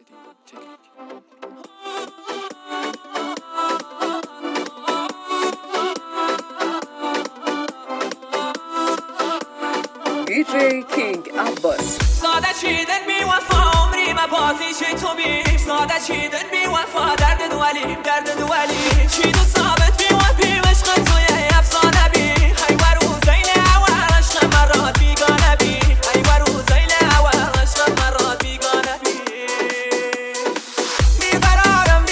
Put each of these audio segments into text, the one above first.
استدیو تکنیک. DJ King Abbas. ساده چیدن بی وفا عمری ما بازی چی تو بیم ساده چیدن بی وفا درد دوالیم چی دو ثابت بی وفی عشق توی افسانه بی ای ورو زیل اول عشق مرات بیگانه بی ای ورو زیل اول عشق مرات بیگانه بی بیقرارم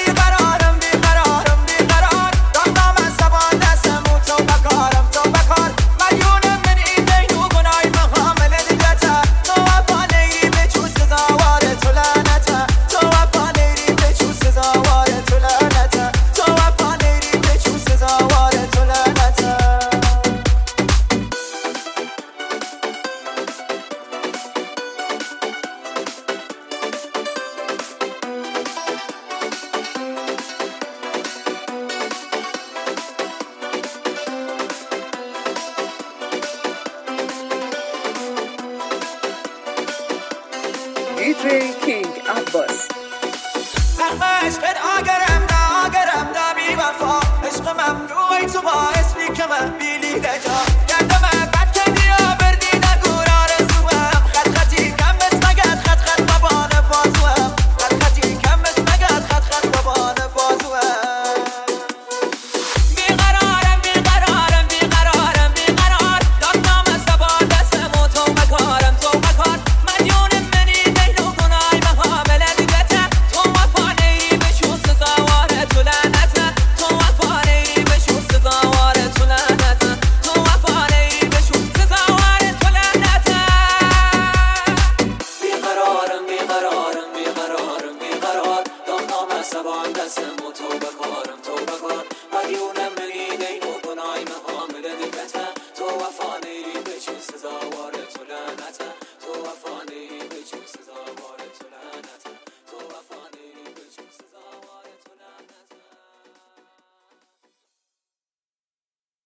دام از زبان دستم و تو بکارم میونم من ایده نو گنای مقامل دیگته تو وفا نیری به چون سزاوار تو لعنته تو وفا نیری به چون سزاوار تو لعنته تو وفا نیری به چون سزاوار تو لعنته DJ King Abbas. عشقت آگرم دا بی وفا عشق ممنوعی تو باعث بی که من بیلی دجا گردم بد کردی یا بردی نگور آرزوام خطی کم بس مگد خط بابان بازوام خطی کم بس مگد خط بابان بازوام بیقرار دادم از زبان دستم و تو مکارم مدیون منی دینو گنای مقابل دیگته تو وفا نیری به چون سزاوار تو لعنته تو وفا نیری به چون سزاوار تو لعنته تو وفا نیری به چون سزاوار تو لعنته بیقرار دادم از زبان دستم و تو بکارم